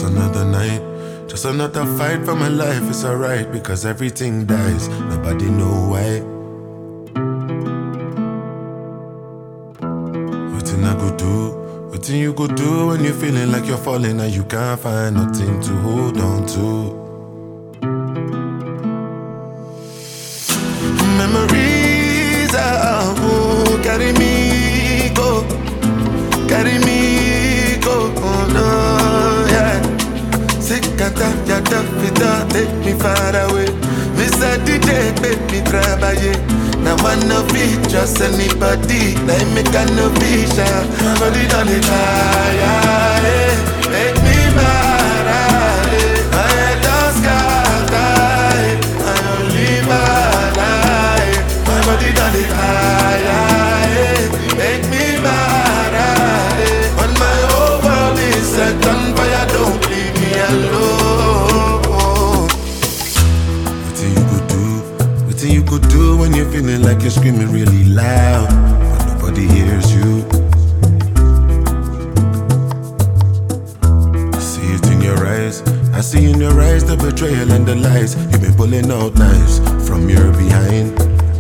Just another night, just another fight for my life. It's alright because everything dies. Nobody know why. Nothing I go do. What you go do when you're feeling like you're falling and you can't find nothing to hold on to? Memories carry me go, oh no, yeah. Sick and tired, ya tough, take me far away. Mr. DJ, make me travailler. Now I no be just anybody. They make a no vision. Body done it high, make me mad. I had those guys, I only my life. My body done it high, make me mad. When my whole world is set on fire, don't leave me alone. What you could do when you're feeling like you're screaming really loud, but nobody hears you. I see it in your eyes, I see in your eyes the betrayal and the lies. You've been pulling out knives from your behind.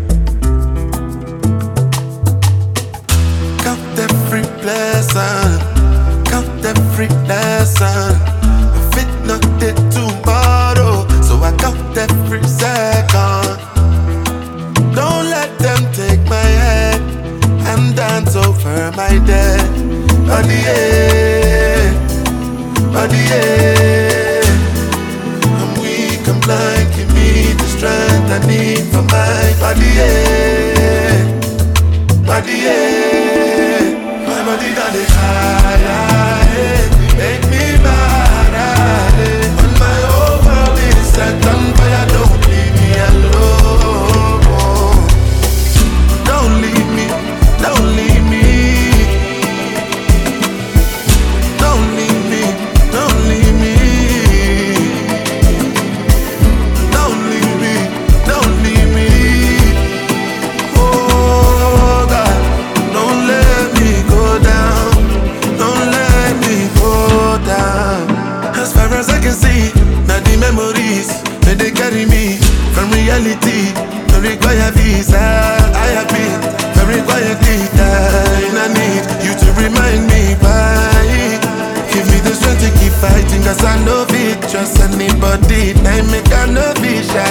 Count every blessing, count every lesson. I fit not dead tomorrow, so I count every second. Don't let them take my head and dance over my dead. Body, I'm weak, I'm blind, give me the strength I need for my body, my body done it high, make me mad. When my whole world is set on fire, don't leave me alone. Don't leave me, don't leave me. Don't leave me, don't leave me. Don't leave me, don't leave me. Oh God, don't let me go down. Don't let me go down. As far as I can see, now the memories that they carry me from reality. Don't require visa. I have been very quietly dying. I need you to remind me why. Give me the strength to keep fighting, cause I know it. Trust anybody, I make a no vision.